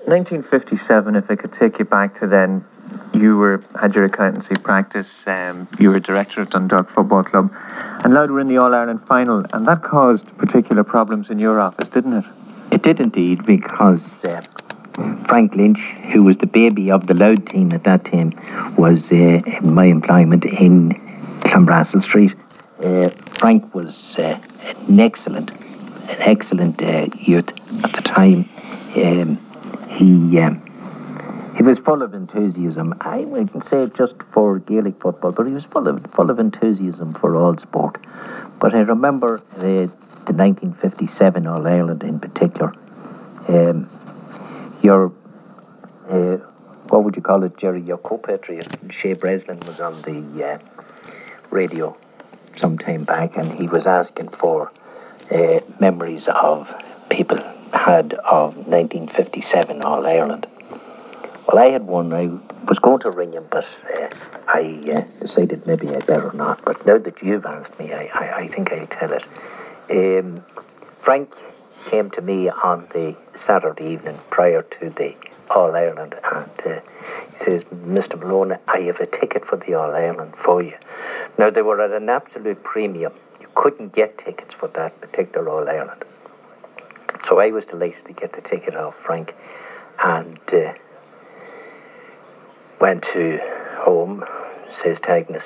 1957, if I could take you back to then, you had your accountancy practice, you were director of Dundalk Football Club, and Louth were in the All-Ireland final, and that caused particular problems in your office, didn't it? It did indeed, because Frank Lynch, who was the baby of the Louth team at that time, was in my employment in Clanbrassil Street. Frank was an excellent youth at the time. He was full of enthusiasm. I wouldn't say just for Gaelic football, but he was full of enthusiasm for all sport. But I remember the 1957 All Ireland in particular. What would you call it, Jerry? Your co-patriot, Shea Breslin, was on the radio some time back, and he was asking for memories of people had of 1957 All Ireland. Well, I had one. I was going to ring him, but I decided maybe I better not. But now that you've asked me, I think I'll tell it. Frank came to me on the Saturday evening prior to the All Ireland, and he says, "Mr. Malone, I have a ticket for the All Ireland for you." Now, they were at an absolute premium. You couldn't get tickets for that particular All Ireland. So I was delighted to get the ticket off Frank, and went to home, says to Agnes,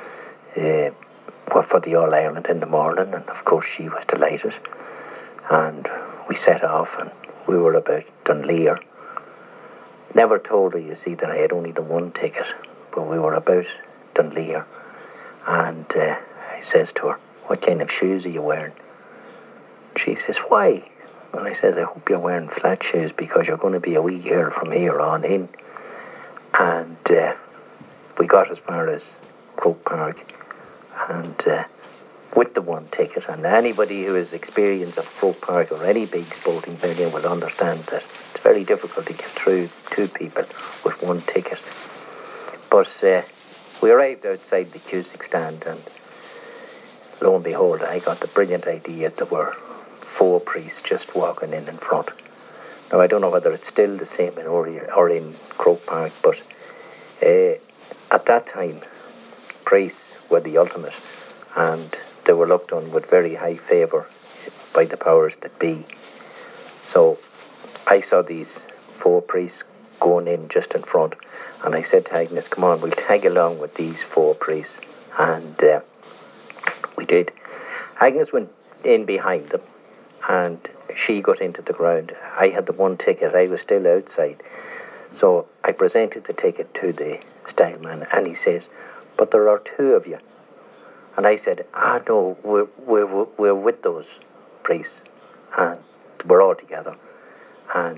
for the All Ireland in the morning, and of course she was delighted. And we set off, and we were about Dunleer. Never told her, you see, that I had only the one ticket, but we were about Dunleer. And I says to her, "What kind of shoes are you wearing?" She says, "Why?" And I says, "I hope you're wearing flat shoes, because you're going to be a wee girl from here on in." And we got as far as Croke Park, and with the one ticket, and anybody who has experience of Croke Park or any big sporting venue will understand that it's very difficult to get through two people with one ticket. But we arrived outside the Cusick stand, and lo and behold, I got the brilliant idea. There were 4 priests just walking in front. Now, I don't know whether it's still the same in Oriel or in Croke Park, but at that time, priests were the ultimate, and they were looked on with very high favour by the powers that be. So I saw these 4 priests going in just in front, and I said to Agnes, "Come on, we'll tag along with these 4 priests." And we did. Agnes went in behind them, and she got into the ground. I had the one ticket. I was still outside. So I presented the ticket to the stagman, and he says, "But there are 2 of you." And I said, "No, we're with those priests, and we're all together." And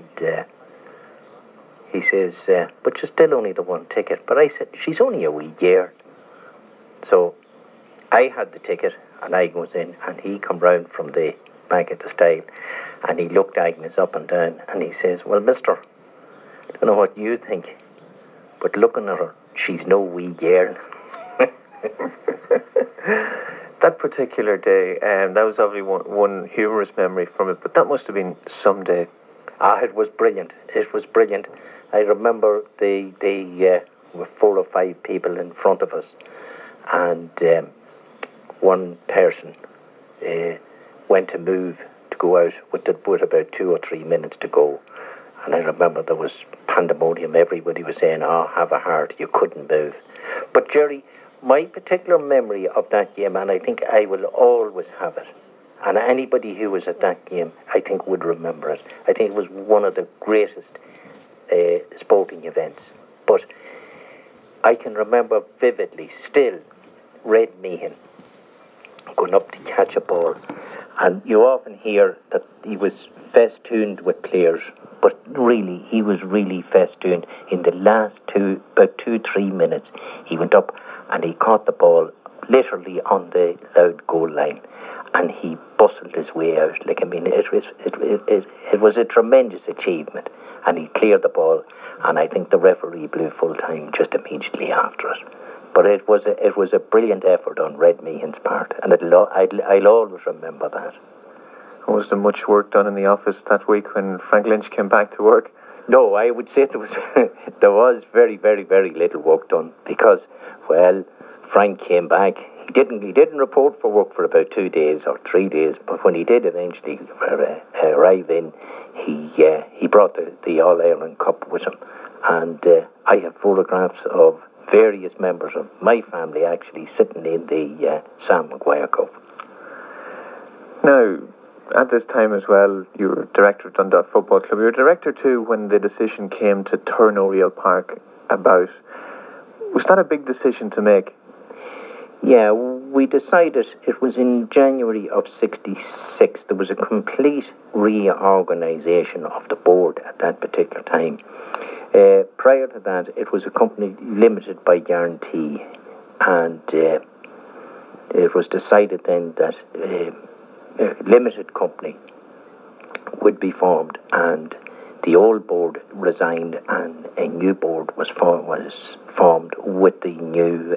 he says, "But you're still only the one ticket." But I said, "She's only a wee girl." So I had the ticket, and I goes in, and he come round from the back at the stile, and he looked Agnes up and down, and he says, "Well, mister, I don't know what you think, but looking at her, she's no wee girl." That particular day, that was obviously one humorous memory from it, but that must have been some day. It was brilliant. It was brilliant. I remember the were 4 or 5 people in front of us, and one person went to move to go out with about 2 or 3 minutes to go. And I remember there was pandemonium. Everybody was saying, "Oh, have a heart." You couldn't move. But Jerry, my particular memory of that game, and I think I will always have it, and anybody who was at that game, I think, would remember it. I think it was one of the greatest sporting events. But I can remember vividly still Red Meehan going up to catch a ball, and you often hear that he was festooned with players, but really he was really festooned. In the last about 2-3 minutes, he went up and he caught the ball literally on the Louth goal line, and he bustled his way out. Like, I mean, it was a tremendous achievement, and he cleared the ball, and I think the referee blew full time just immediately after it. But it was a brilliant effort on Red Meehan's part, and I'll always remember that. Was there much work done in the office that week when Frank Lynch came back to work? No, I would say there was very, very, very little work done because, well, Frank came back. He didn't report for work for about 2 days or 3 days, but when he did eventually arrive in, he brought the All Ireland Cup with him, and I have photographs of various members of my family actually sitting in the Sam Maguire Cup. Now, at this time as well, you were director of Dundalk Football Club. You were director too when the decision came to turn Oriel Park about. Was that a big decision to make? Yeah, we decided, it was in January of '66, there was a complete reorganisation of the board at that particular time. Prior to that, it was a company limited by guarantee, and it was decided then that a limited company would be formed, and the old board resigned and a new board was formed with the new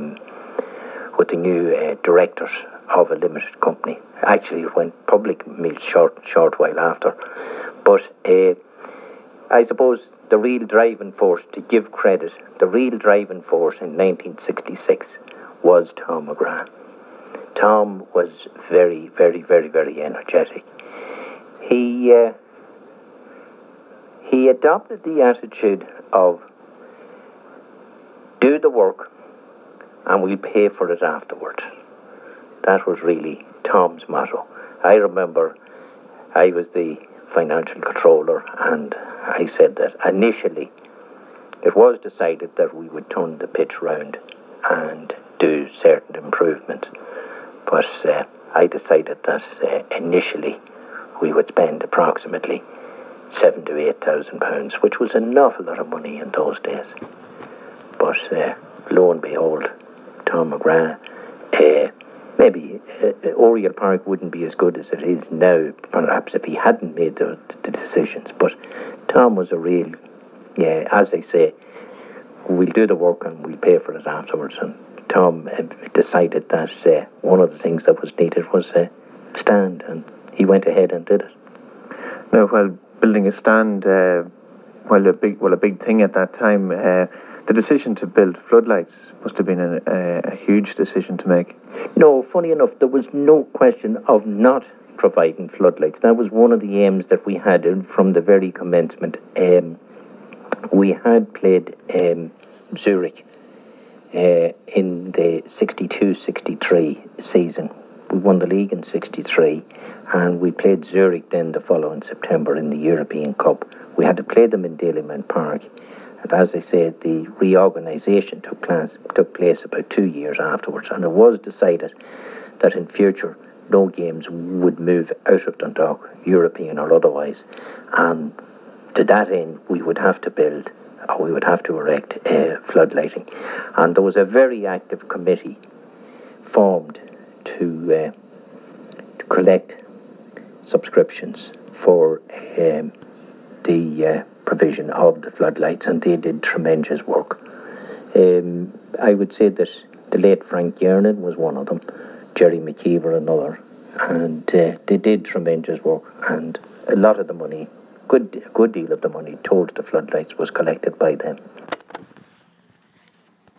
directors of a limited company. Actually, it went public a short while after. But I suppose the real driving force, to give credit, the real driving force in 1966 was Tom McGrath. Tom was very, very, very, very energetic. He adopted the attitude of do the work and we'll pay for it afterwards. That was really Tom's motto. I remember I was the financial controller, and I said that initially it was decided that we would turn the pitch round and do certain improvements. But I decided that initially we would spend approximately £7,000 to £8,000, which was an awful lot of money in those days. But lo and behold, Tom McGrath, maybe Oriel Park wouldn't be as good as it is now, perhaps, if he hadn't made the decisions. But Tom was a real, as I say, we'll do the work and we'll pay for it afterwards. And Tom decided that one of the things that was needed was a stand, and he went ahead and did it. Now, while building a stand, a big thing at that time, the decision to build floodlights must have been a huge decision to make. No, funny enough, there was no question of not providing floodlights. That was one of the aims that we had from the very commencement. We had played Zurich in the 62-63 season. We won the league in 63, and we played Zurich then the following September in the European Cup. We had to play them in Dalymount Park. And as I said, the reorganisation took place about 2 years afterwards, and it was decided that in future no games would move out of Dundalk, European or otherwise, and to that end we would have to build, or we would have to erect floodlighting. And there was a very active committee formed to collect subscriptions for the provision of the floodlights, and they did tremendous work. I would say that the late Frank Yernan was one of them, Jerry McKeever another, and they did tremendous work, and a lot of the money, good deal of the money towards the floodlights was collected by them.